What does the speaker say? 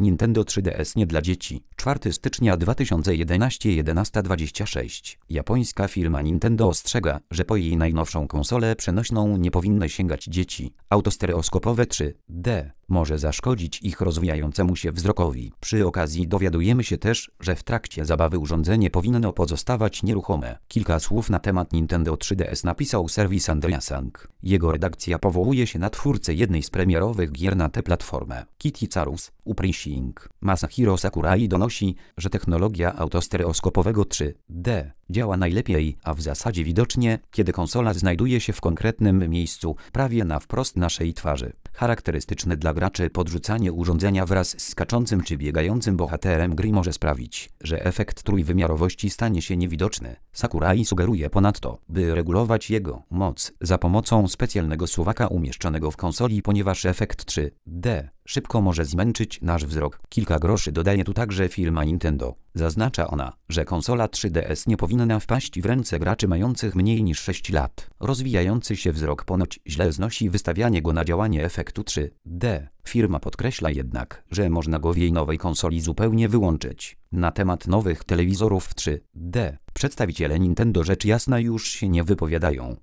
Nintendo 3DS nie dla dzieci. 4 stycznia 2011 11:26. Japońska firma Nintendo ostrzega, że po jej najnowszą konsolę przenośną nie powinny sięgać dzieci. Autostereoskopowe 3D może zaszkodzić ich rozwijającemu się wzrokowi. Przy okazji dowiadujemy się też, że w trakcie zabawy urządzenie powinno pozostawać nieruchome. Kilka słów na temat Nintendo 3DS napisał serwis Andreasang. Jego redakcja powołuje się na twórcę jednej z premierowych gier na tę platformę. Kitty Charus Uprising. Masahiro Sakurai donosi, że technologia autostereoskopowego 3D działa najlepiej, a w zasadzie widocznie, kiedy konsola znajduje się w konkretnym miejscu, prawie na wprost naszej twarzy. Charakterystyczne dla graczy podrzucanie urządzenia wraz z skaczącym czy biegającym bohaterem gry może sprawić, że efekt trójwymiarowości stanie się niewidoczny. Sakurai sugeruje ponadto, by regulować jego moc za pomocą specjalnego suwaka umieszczonego w konsoli, ponieważ efekt 3D szybko może zmęczyć nasz wzrok. Kilka groszy dodaje tu także firma Nintendo. Zaznacza ona, że konsola 3DS nie powinna wpaść w ręce graczy mających mniej niż 6 lat. Rozwijający się wzrok ponoć źle znosi wystawianie go na działanie efektu 3D. Firma podkreśla jednak, że można go w jej nowej konsoli zupełnie wyłączyć. Na temat nowych telewizorów w 3D przedstawiciele Nintendo rzecz jasna już się nie wypowiadają.